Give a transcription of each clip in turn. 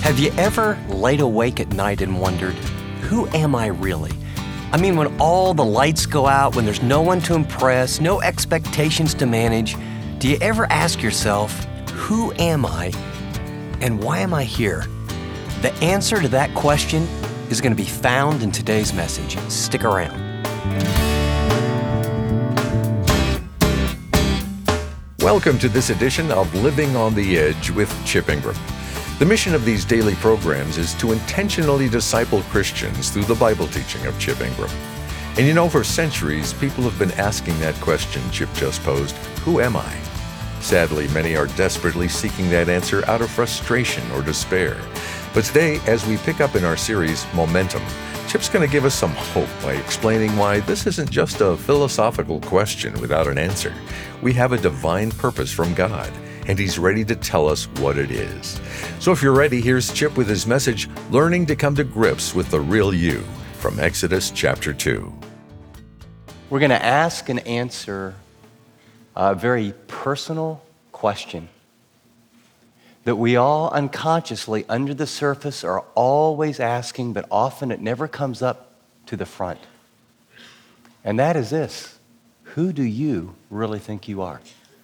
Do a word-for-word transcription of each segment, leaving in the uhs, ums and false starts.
Have you ever laid awake at night and wondered, who am I really? I mean, when all the lights go out, when there's no one to impress, no expectations to manage, do you ever ask yourself, who am I and why am I here? The answer to that question is going to be found in today's message. Stick around. Welcome to this edition of Living on the Edge with Chip Ingram. The mission of these daily programs is to intentionally disciple Christians through the Bible teaching of Chip Ingram. And you know, for centuries, people have been asking that question Chip just posed, who am I? Sadly, many are desperately seeking that answer out of frustration or despair. But today, as we pick up in our series, Momentum, Chip's going to give us some hope by explaining why this isn't just a philosophical question without an answer. We have a divine purpose from God, and He's ready to tell us what it is. So if you're ready, here's Chip with his message, Learning to Come to Grips with the Real You, from Exodus chapter two. We're going to ask and answer a very personal question that we all unconsciously, under the surface, are always asking, but often it never comes up to the front. And that is this: who do you really think you are?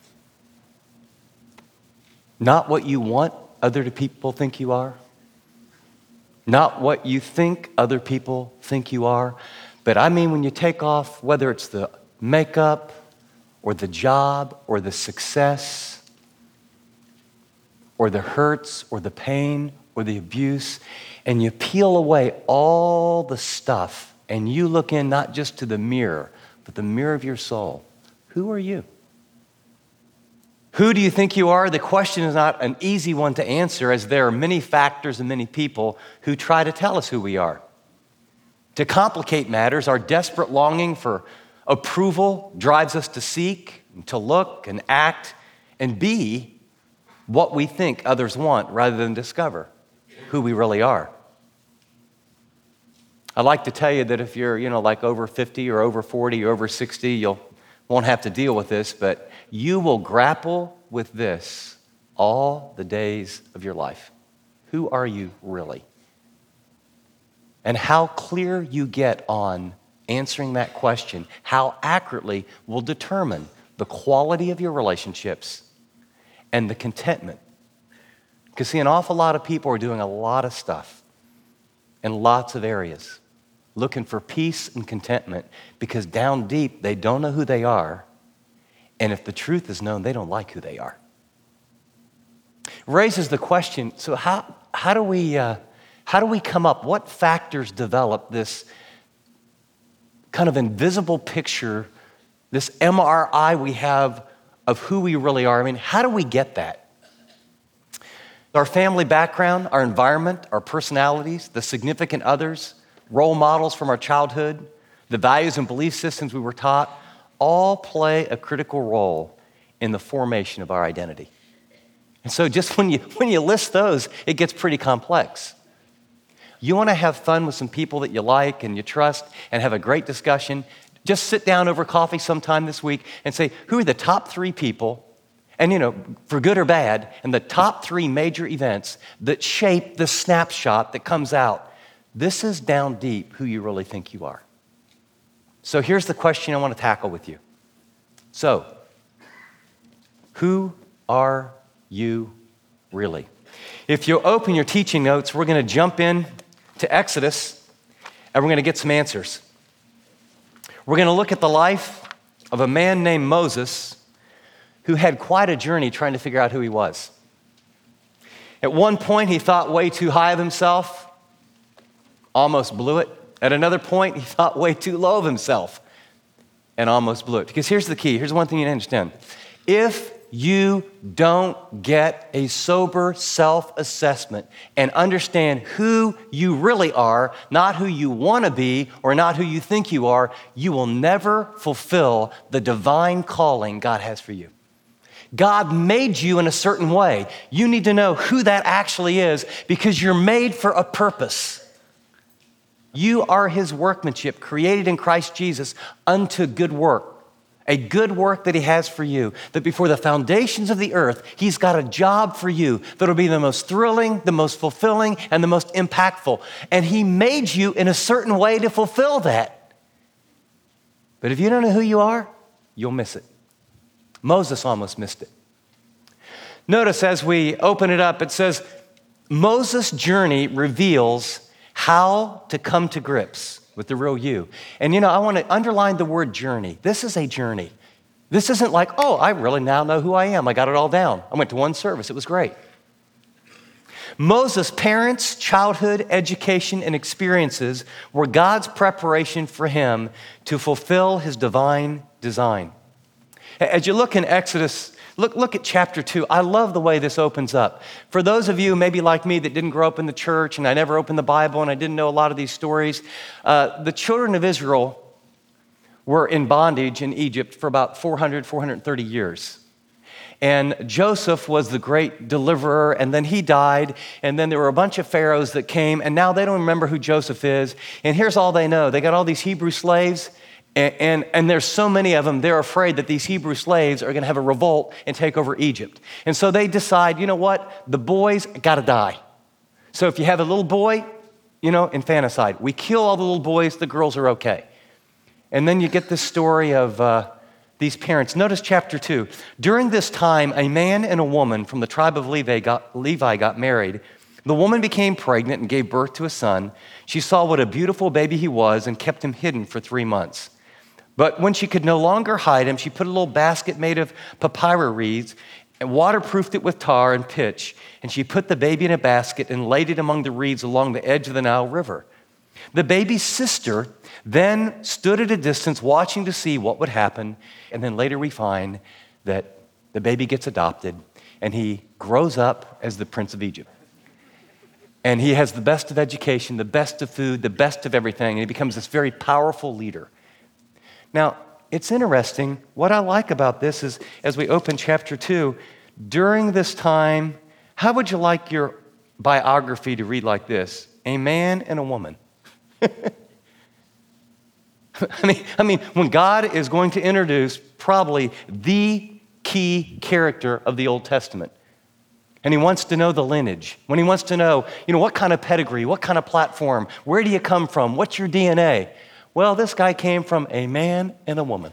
Not what you want other people think you are, not what you think other people think you are, but I mean when you take off, whether it's the makeup or the job or the success or the hurts or the pain or the abuse, and you peel away all the stuff and you look in not just to the mirror, but the mirror of your soul. Who are you? Who do you think you are? The question is not an easy one to answer, as there are many factors and many people who try to tell us who we are. To complicate matters, our desperate longing for approval drives us to seek, and to look and act and be what we think others want rather than discover who we really are. I'd like to tell you that if you're, you know, like over fifty or over forty or over sixty, you'll won't have to deal with this, but you will grapple with this all the days of your life. Who are you really? And how clear you get on answering that question, how accurately will determine the quality of your relationships and the contentment. Because see, an awful lot of people are doing a lot of stuff in lots of areas, looking for peace and contentment, because down deep, they don't know who they are. And if the truth is known, they don't like who they are. Raises the question, so how, how do we, uh, how do we come up, what factors develop this kind of invisible picture, this M R I we have of who we really are? I mean, how do we get that? Our family background, our environment, our personalities, the significant others, role models from our childhood, the values and belief systems we were taught, all play a critical role in the formation of our identity. And so just when you when you list those, it gets pretty complex. You want to have fun with some people that you like and you trust and have a great discussion, just sit down over coffee sometime this week and say, who are the top three people, and you know, for good or bad, and the top three major events that shape the snapshot that comes out. This is down deep who you really think you are. So here's the question I want to tackle with you. So, who are you really? If you open your teaching notes, we're going to jump in to Exodus, and we're going to get some answers. We're going to look at the life of a man named Moses who had quite a journey trying to figure out who he was. At one point, he thought way too high of himself, almost blew it. At another point, he thought way too low of himself and almost blew it. Because here's the key. Here's one thing you need to understand. If you don't get a sober self-assessment and understand who you really are, not who you want to be or not who you think you are, you will never fulfill the divine calling God has for you. God made you in a certain way. You need to know who that actually is, because you're made for a purpose. You are His workmanship, created in Christ Jesus unto good work, a good work that he has for you, that before the foundations of the earth, he's got a job for you that'll be the most thrilling, the most fulfilling, and the most impactful. And he made you in a certain way to fulfill that. But if you don't know who you are, you'll miss it. Moses almost missed it. Notice as we open it up, it says, Moses' journey reveals how to come to grips with the real you. And you know, I want to underline the word journey. This is a journey. This isn't like, oh, I really now know who I am. I got it all down. I went to one service. It was great. Moses' parents, childhood, education, and experiences were God's preparation for him to fulfill his divine design. As you look in Exodus, look, look at chapter two. I love the way this opens up. For those of you maybe like me that didn't grow up in the church and I never opened the Bible and I didn't know a lot of these stories, uh, the children of Israel were in bondage in Egypt for about four hundred, four hundred thirty years. And Joseph was the great deliverer, and then he died, and then there were a bunch of pharaohs that came, and now they don't remember who Joseph is. And here's all they know. They got all these Hebrew slaves, and, and, and there's so many of them, they're afraid that these Hebrew slaves are going to have a revolt and take over Egypt. And so they decide, you know what? The boys got to die. So if you have a little boy, you know, infanticide. We kill all the little boys, the girls are okay. And then you get this story of uh, these parents. Notice chapter two. During this time, a man and a woman from the tribe of Levi got, Levi got married. The woman became pregnant and gave birth to a son. She saw what a beautiful baby he was and kept him hidden for three months. But when she could no longer hide him, she put a little basket made of papyrus reeds and waterproofed it with tar and pitch. And she put the baby in a basket and laid it among the reeds along the edge of the Nile River. The baby's sister then stood at a distance watching to see what would happen. And then later we find that the baby gets adopted and he grows up as the Prince of Egypt. And he has the best of education, the best of food, the best of everything. And he becomes this very powerful leader. Now, it's interesting. What I like about this is as we open chapter two, during this time, how would you like your biography to read like this? A man and a woman. I mean, I mean, when God is going to introduce probably the key character of the Old Testament, and he wants to know the lineage, when he wants to know, you know, what kind of pedigree, what kind of platform, where do you come from, what's your D N A? Well, this guy came from a man and a woman.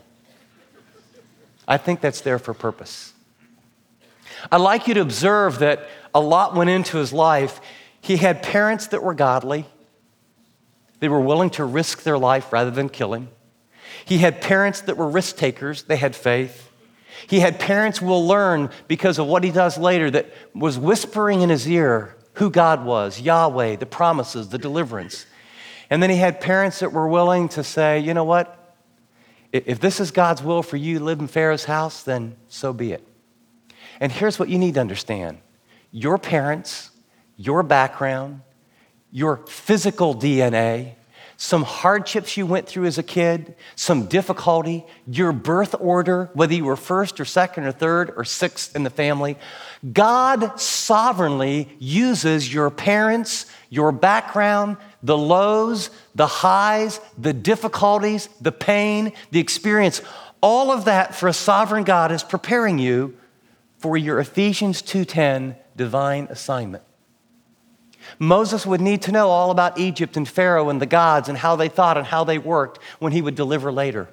I think that's there for purpose. I'd like you to observe that a lot went into his life. He had parents that were godly. They were willing to risk their life rather than kill him. He had parents that were risk takers. They had faith. He had parents, we'll learn because of what he does later, that was whispering in his ear who God was, Yahweh, the promises, the deliverance. And then he had parents that were willing to say, you know what? If this is God's will for you to live in Pharaoh's house, then so be it. And here's what you need to understand. Your parents, your background, your physical D N A, some hardships you went through as a kid, some difficulty, your birth order, whether you were first or second or third or sixth in the family, God sovereignly uses your parents, your background, the lows, the highs, the difficulties, the pain, the experience, all of that for a sovereign God is preparing you for your Ephesians two ten divine assignment. Moses would need to know all about Egypt and Pharaoh and the gods and how they thought and how they worked when he would deliver later.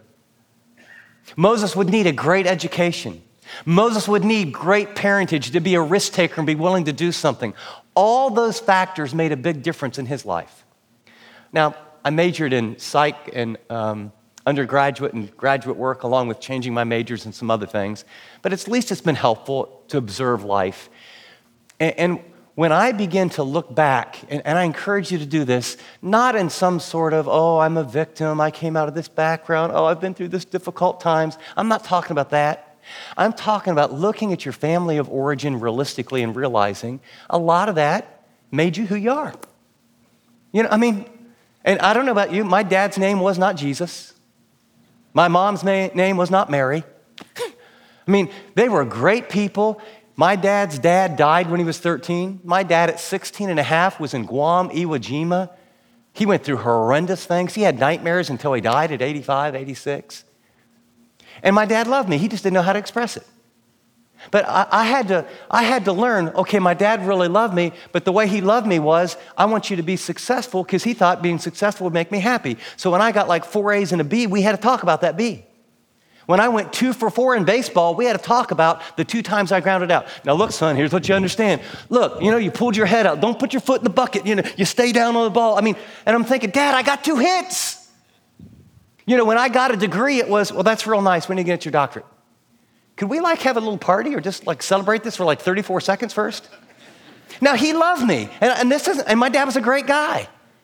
Moses would need a great education. Moses would need great parentage to be a risk taker and be willing to do something. All those factors made a big difference in his life. Now, I majored in psych and um, undergraduate and graduate work along with changing my majors and some other things, but at least it's been helpful to observe life. And, and when I begin to look back, and, and I encourage you to do this, not in some sort of, oh, I'm a victim, I came out of this background, oh, I've been through this difficult times. I'm not talking about that. I'm talking about looking at your family of origin realistically and realizing a lot of that made you who you are. You know, I mean, and I don't know about you, my dad's name was not Jesus. My mom's na- name was not Mary. I mean, they were great people. My dad's dad died when he was thirteen. My dad at sixteen and a half was in Guam, Iwo Jima. He went through horrendous things. He had nightmares until he died at eighty-five, eighty-six. And my dad loved me. He just didn't know how to express it. But I, I had to, I had to learn, okay, my dad really loved me, but the way he loved me was, I want you to be successful, because he thought being successful would make me happy. So when I got like four A's and a B, we had to talk about that B. When I went two for four in baseball, we had to talk about the two times I grounded out. Now look, son, here's what you understand. Look, you know, you pulled your head out. Don't put your foot in the bucket. You know, you stay down on the ball. I mean, and I'm thinking, Dad, I got two hits. You know, when I got a degree, it was, well, that's real nice. When you get your doctorate? Could we like have a little party or just like celebrate this for like thirty-four seconds first? Now he loved me, and, and this isn't, and my dad was a great guy.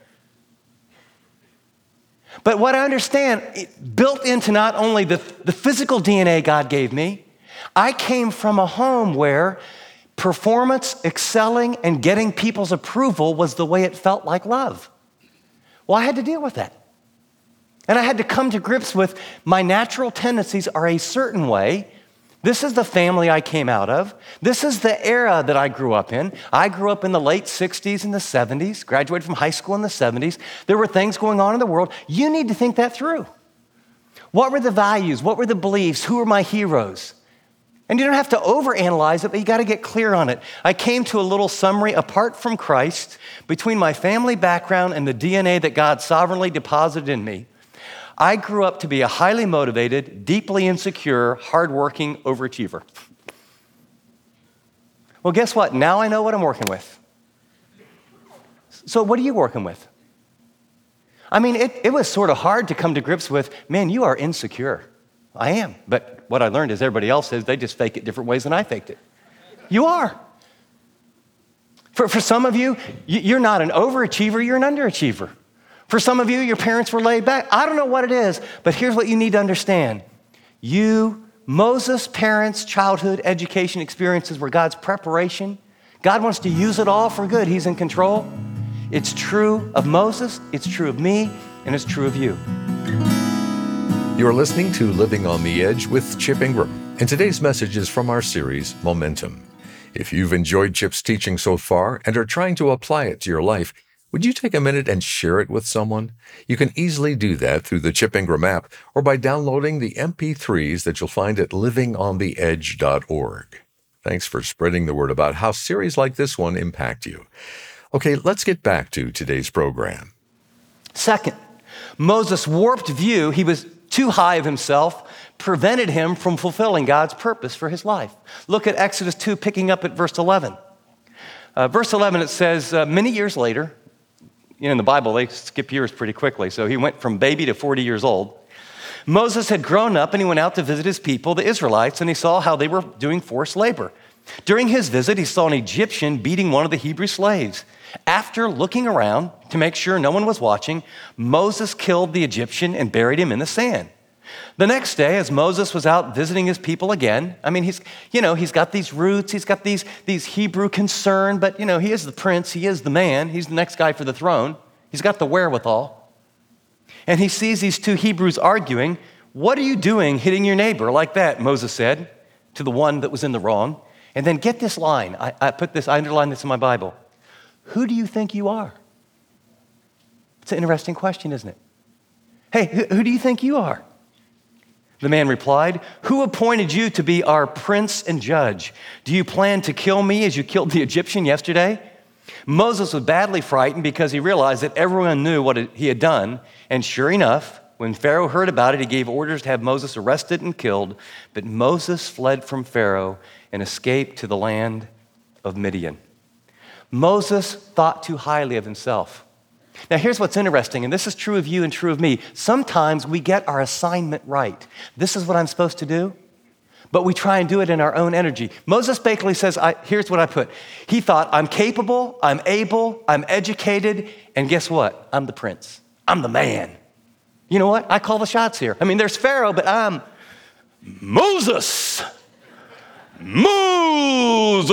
But what I understand, it built into not only the, the physical D N A God gave me, I came from a home where performance, excelling, and getting people's approval was the way it felt like love. Well, I had to deal with that. And I had to come to grips with my natural tendencies are a certain way. This is the family I came out of. This is the era that I grew up in. I grew up in the late sixties and the seventies, graduated from high school in the seventies. There were things going on in the world. You need to think that through. What were the values? What were the beliefs? Who were my heroes? And you don't have to overanalyze it, but you got to get clear on it. I came to a little summary apart from Christ, between my family background and the D N A that God sovereignly deposited in me. I grew up to be a highly motivated, deeply insecure, hardworking overachiever. Well, guess what? Now I know what I'm working with. So what are you working with? I mean, it, it was sort of hard to come to grips with, man, you are insecure. I am. But what I learned is everybody else is, they just fake it different ways than I faked it. You are. For, for some of you, you're not an overachiever, you're an underachiever. For some of you, your parents were laid back. I don't know what it is, but here's what you need to understand. You, Moses' parents' childhood education experiences were God's preparation. God wants to use it all for good. He's in control. It's true of Moses, it's true of me, and it's true of you. You're listening to Living on the Edge with Chip Ingram, and today's message is from our series, Momentum. If you've enjoyed Chip's teaching so far and are trying to apply it to your life, would you take a minute and share it with someone? You can easily do that through the Chip Ingram app or by downloading the M P threes that you'll find at living on the edge dot org. Thanks for spreading the word about how series like this one impact you. Okay, let's get back to today's program. Second, Moses' warped view, he was too high of himself, prevented him from fulfilling God's purpose for his life. Look at Exodus two, picking up at verse eleven. Uh, verse eleven, it says, uh, many years later, you know, in the Bible, they skip years pretty quickly. So he went from baby to forty years old. Moses had grown up and he went out to visit his people, the Israelites, and he saw how they were doing forced labor. During his visit, he saw an Egyptian beating one of the Hebrew slaves. After looking around to make sure no one was watching, Moses killed the Egyptian and buried him in the sand. The next day, as Moses was out visiting his people again, I mean, he's, you know, he's got these roots, he's got these, these Hebrew concern, but, you know, he is the prince, he is the man, he's the next guy for the throne. He's got the wherewithal. And he sees these two Hebrews arguing. What are you doing hitting your neighbor like that, Moses said to the one that was in the wrong. And then get this line, I, I put this, I underlined this in my Bible. Who do you think you are? It's an interesting question, isn't it? Hey, who, who do you think you are? The man replied, who appointed you to be our prince and judge? Do you plan to kill me as you killed the Egyptian yesterday? Moses was badly frightened because he realized that everyone knew what he had done. And sure enough, when Pharaoh heard about it, he gave orders to have Moses arrested and killed. But Moses fled from Pharaoh and escaped to the land of Midian. Moses thought too highly of himself. Now, here's what's interesting, and this is true of you and true of me. Sometimes we get our assignment right. This is what I'm supposed to do, but we try and do it in our own energy. Moses basically says, I, here's what I put. He thought, I'm capable, I'm able, I'm educated, and guess what? I'm the prince. I'm the man. You know what? I call the shots here. I mean, there's Pharaoh, but I'm Moses. Moses.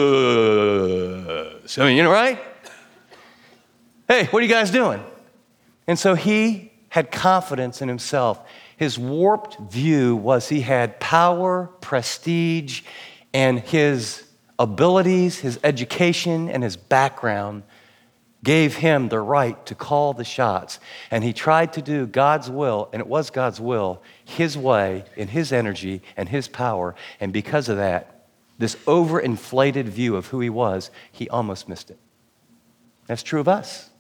I mean, you know, right? Hey, what are you guys doing? And so he had confidence in himself. His warped view was he had power, prestige, and his abilities, his education, and his background gave him the right to call the shots. And he tried to do God's will, and it was God's will, his way, in his energy and his power. And because of that, this overinflated view of who he was, he almost missed it. That's true of us.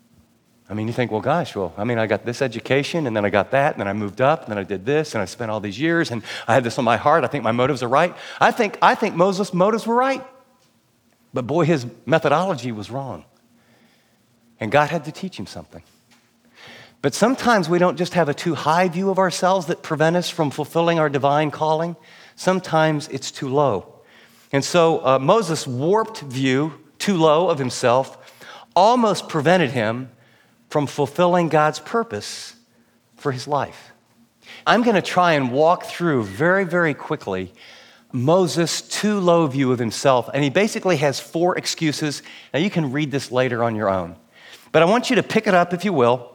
I mean, you think, well, gosh, well, I mean, I got this education, and then I got that, and then I moved up, and then I did this, and I spent all these years, and I had this on my heart. I think my motives are right. I think, I think Moses' motives were right. But boy, his methodology was wrong. And God had to teach him something. But sometimes we don't just have a too high view of ourselves that prevent us from fulfilling our divine calling. Sometimes it's too low. And so uh, Moses' warped view, too low of himself, almost prevented him from fulfilling God's purpose for his life. I'm going to try and walk through very, very quickly Moses' too low view of himself. And he basically has four excuses. Now, you can read this later on your own. But I want you to pick it up, if you will.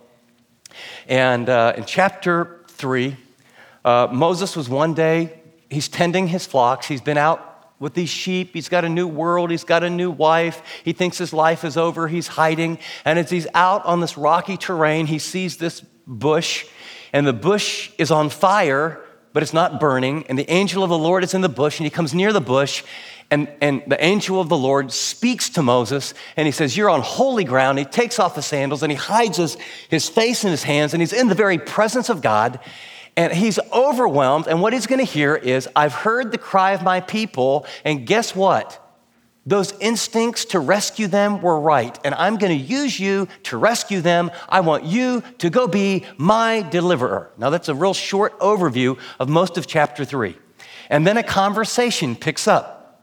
And uh, in chapter three, uh, Moses was one day, he's tending his flocks. He's been out with these sheep. He's got a new world. He's got a new wife. He thinks his life is over. He's hiding. And as he's out on this rocky terrain, he sees this bush, and the bush is on fire, but it's not burning. And the angel of the Lord is in the bush, and he comes near the bush, and, and the angel of the Lord speaks to Moses, and he says, you're on holy ground. He takes off the sandals, and he hides his, his face in his hands, and he's in the very presence of God. And he's overwhelmed, and what he's going to hear is, I've heard the cry of my people, and guess what? Those instincts to rescue them were right, and I'm going to use you to rescue them. I want you to go be my deliverer. Now, that's a real short overview of most of chapter three. And then a conversation picks up.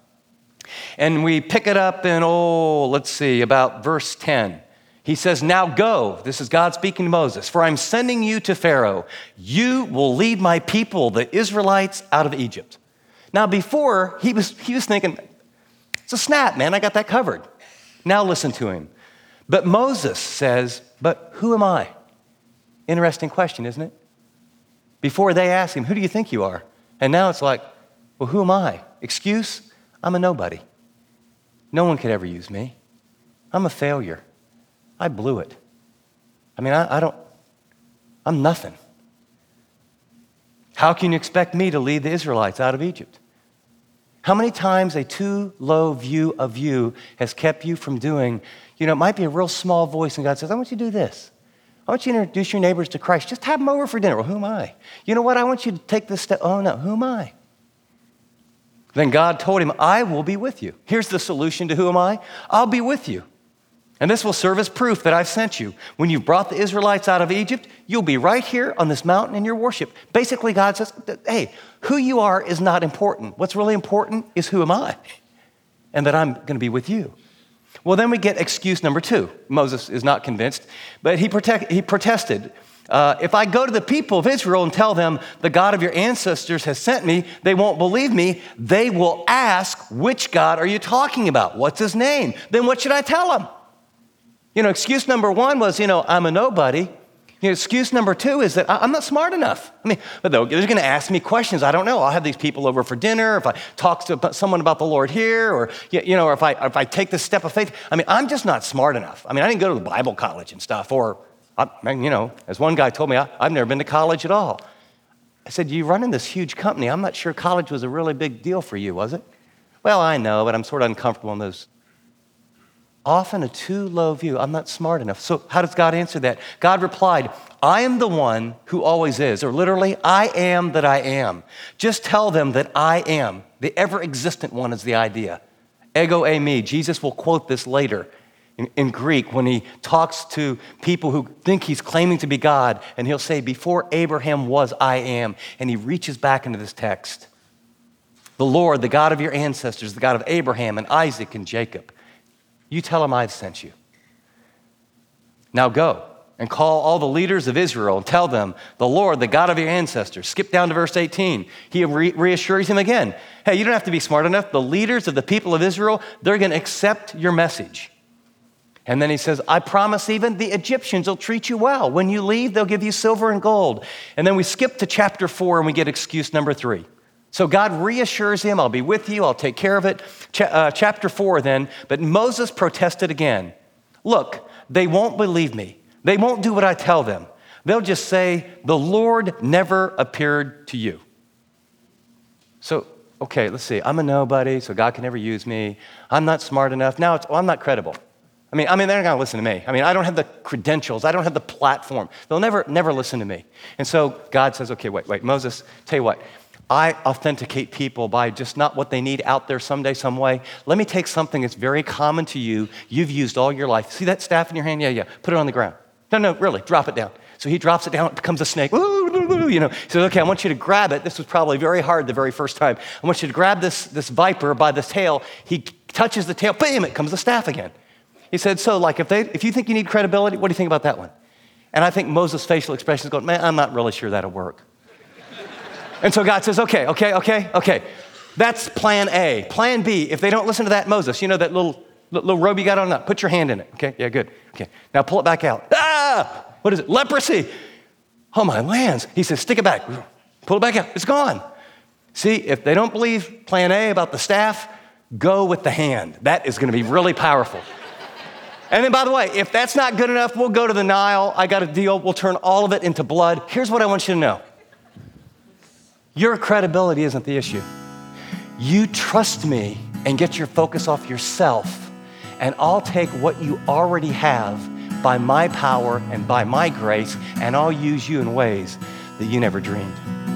And we pick it up in, oh, let's see, about verse ten. He says, now go, this is God speaking to Moses, for I'm sending you to Pharaoh. You will lead my people, the Israelites, out of Egypt. Now before, he was, he was thinking, it's a snap, man, I got that covered. Now listen to him. But Moses says, but who am I? Interesting question, isn't it? Before they ask him, who do you think you are? And now it's like, well, who am I? Excuse? I'm a nobody. No one could ever use me. I'm a failure. I blew it. I mean, I, I don't, I'm nothing. How can you expect me to lead the Israelites out of Egypt? How many times a too low view of you has kept you from doing, you know, it might be a real small voice, and God says, I want you to do this. I want you to introduce your neighbors to Christ. Just have them over for dinner. Well, who am I? You know what? I want you to take this step. Oh, no, who am I? Then God told him, I will be with you. Here's the solution to who am I? I'll be with you. And this will serve as proof that I've sent you. When you've brought the Israelites out of Egypt, you'll be right here on this mountain in your worship. Basically, God says, hey, who you are is not important. What's really important is who am I? And that I'm going to be with you. Well, then we get excuse number two. Moses is not convinced, but he, protect, he protested. Uh, if I go to the people of Israel and tell them the God of your ancestors has sent me, they won't believe me. They will ask, which God are you talking about? What's his name? Then what should I tell them? You know, excuse number one was, you know, I'm a nobody. You know, excuse number two is that I'm not smart enough. I mean, but they're going to ask me questions. I don't know. I'll have these people over for dinner. If I talk to someone about the Lord here, or, you know, or if I, if I take this step of faith, I mean, I'm just not smart enough. I mean, I didn't go to the Bible college and stuff, or, I, you know, as one guy told me, I, I've never been to college at all. I said, you run in this huge company. I'm not sure college was a really big deal for you, was it? Well, I know, but I'm sort of uncomfortable in those. Often a too low view. I'm not smart enough. So how does God answer that? God replied, I am the one who always is, or literally, I am that I am. Just tell them that I am. The ever-existent one is the idea. Ego eimi. Jesus will quote this later in, in Greek when he talks to people who think he's claiming to be God, and he'll say, before Abraham was, I am. And he reaches back into this text. The Lord, the God of your ancestors, the God of Abraham and Isaac and Jacob. You tell them I've sent you. Now go and call all the leaders of Israel and tell them, the Lord, the God of your ancestors. Skip down to verse eighteen. He re- reassures him again. Hey, you don't have to be smart enough. The leaders of the people of Israel, they're going to accept your message. And then he says, I promise even the Egyptians will treat you well. When you leave, they'll give you silver and gold. And then we skip to chapter four and we get excuse number three. So God reassures him, I'll be with you, I'll take care of it. Ch- uh, chapter four then, but Moses protested again. Look, they won't believe me. They won't do what I tell them. They'll just say, the Lord never appeared to you. So, okay, let's see. I'm a nobody, so God can never use me. I'm not smart enough. Now it's, well, I'm not credible. I mean, I mean, they're not going to listen to me. I mean, I don't have the credentials. I don't have the platform. They'll never, never listen to me. And so God says, okay, wait, wait, Moses, tell you what. I authenticate people by just not what they need out there someday, some way. Let me take something that's very common to you. You've used all your life. See that staff in your hand? Yeah, yeah. Put it on the ground. No, no, really, drop it down. So he drops it down, it becomes a snake. You know, he says, okay, I want you to grab it. This was probably very hard the very first time. I want you to grab this, this viper by the tail. He touches the tail, bam, it comes the staff again. He said, so like if they, if you think you need credibility, what do you think about that one? And I think Moses' facial expression is going, man, I'm not really sure that'll work. And so God says, okay, okay, okay, okay. That's plan A. Plan B, if they don't listen to that, Moses, you know that little, little robe you got on? Put your hand in it, okay? Yeah, good. Okay, now pull it back out. Ah! What is it? Leprosy. Oh, my lands. He says, stick it back. Pull it back out. It's gone. See, if they don't believe plan A about the staff, go with the hand. That is going to be really powerful. And then, by the way, if that's not good enough, we'll go to the Nile. I got a deal. We'll turn all of it into blood. Here's what I want you to know. Your credibility isn't the issue. You trust me and get your focus off yourself, and I'll take what you already have by my power and by my grace, and I'll use you in ways that you never dreamed.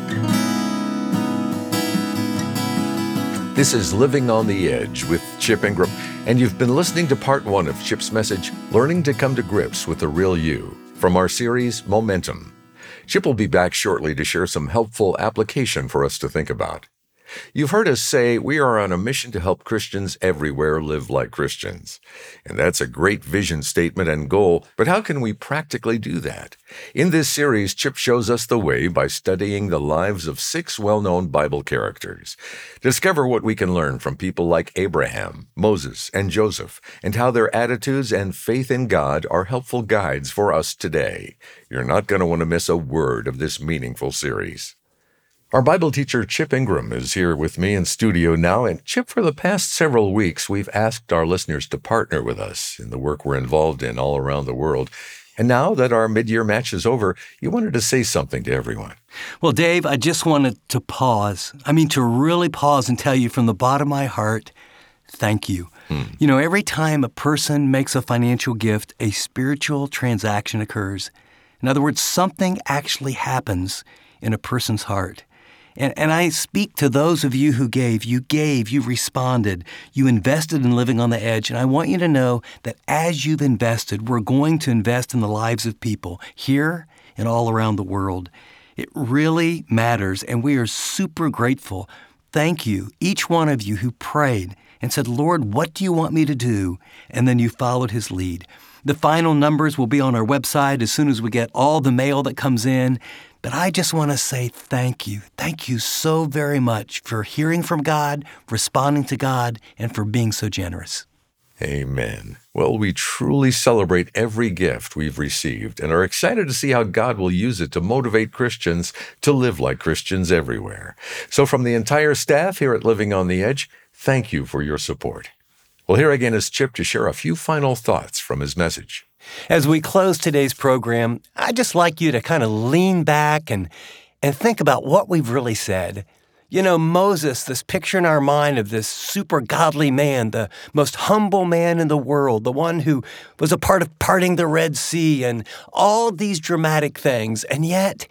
This is Living on the Edge with Chip Ingram, and you've been listening to part one of Chip's message, Learning to Come to Grips with the Real You, from our series, Momentum. Chip will be back shortly to share some helpful application for us to think about. You've heard us say we are on a mission to help Christians everywhere live like Christians. And that's a great vision statement and goal, but how can we practically do that? In this series, Chip shows us the way by studying the lives of six well-known Bible characters. Discover what we can learn from people like Abraham, Moses, and Joseph, and how their attitudes and faith in God are helpful guides for us today. You're not going to want to miss a word of this meaningful series. Our Bible teacher, Chip Ingram, is here with me in studio now. And Chip, for the past several weeks, we've asked our listeners to partner with us in the work we're involved in all around the world. And now that our mid-year match is over, you wanted to say something to everyone. Well, Dave, I just wanted to pause. I mean, to really pause and tell you from the bottom of my heart, thank you. Hmm. You know, every time a person makes a financial gift, a spiritual transaction occurs. In other words, something actually happens in a person's heart. And, and I speak to those of you who gave. You gave, you responded, you invested in living on the edge. And I want you to know that as you've invested, we're going to invest in the lives of people here and all around the world. It really matters, and we are super grateful. Thank you, each one of you who prayed and said, Lord, what do you want me to do? And then you followed his lead. The final numbers will be on our website as soon as we get all the mail that comes in. But I just want to say thank you. Thank you so very much for hearing from God, responding to God, and for being so generous. Amen. Well, we truly celebrate every gift we've received and are excited to see how God will use it to motivate Christians to live like Christians everywhere. So from the entire staff here at Living on the Edge, thank you for your support. Well, here again is Chip to share a few final thoughts from his message. As we close today's program, I'd just like you to kind of lean back and, and think about what we've really said. You know, Moses, this picture in our mind of this super godly man, the most humble man in the world, the one who was a part of parting the Red Sea and all these dramatic things. And yet,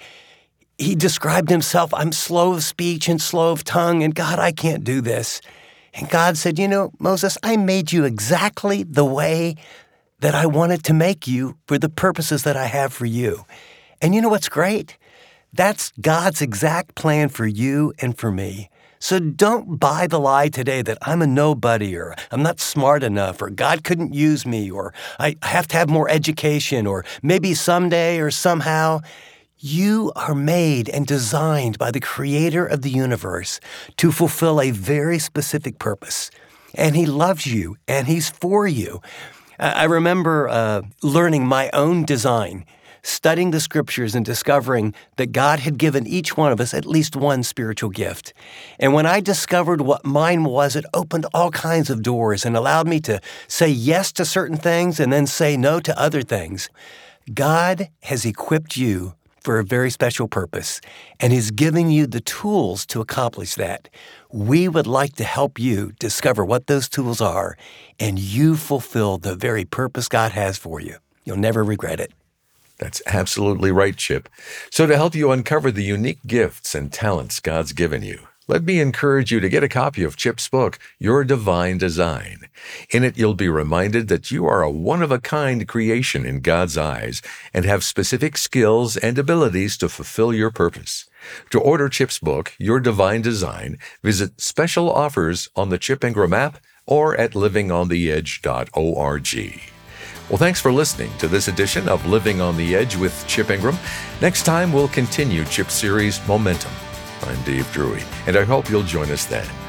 he described himself, I'm slow of speech and slow of tongue, and God, I can't do this. And God said, you know, Moses, I made you exactly the way that I wanted to make you for the purposes that I have for you. And you know what's great? That's God's exact plan for you and for me. So don't buy the lie today that I'm a nobody, or I'm not smart enough, or God couldn't use me, or I have to have more education, or maybe someday or somehow. You are made and designed by the Creator of the universe to fulfill a very specific purpose. And He loves you, and He's for you. I remember uh, learning my own design. studying the scriptures and discovering that God had given each one of us at least one spiritual gift. And when I discovered what mine was, it opened all kinds of doors and allowed me to say yes to certain things and then say no to other things. God has equipped you for a very special purpose, and He's giving you the tools to accomplish that. We would like to help you discover what those tools are, and you fulfill the very purpose God has for you. You'll never regret it. That's absolutely right, Chip. So to help you uncover the unique gifts and talents God's given you, let me encourage you to get a copy of Chip's book, Your Divine Design. In it, you'll be reminded that you are a one-of-a-kind creation in God's eyes and have specific skills and abilities to fulfill your purpose. To order Chip's book, Your Divine Design, visit special offers on the Chip Ingram app or at living on the edge dot org. Well, thanks for listening to this edition of Living on the Edge with Chip Ingram. Next time, we'll continue Chip's series, Momentum. I'm Dave Drury, and I hope you'll join us then.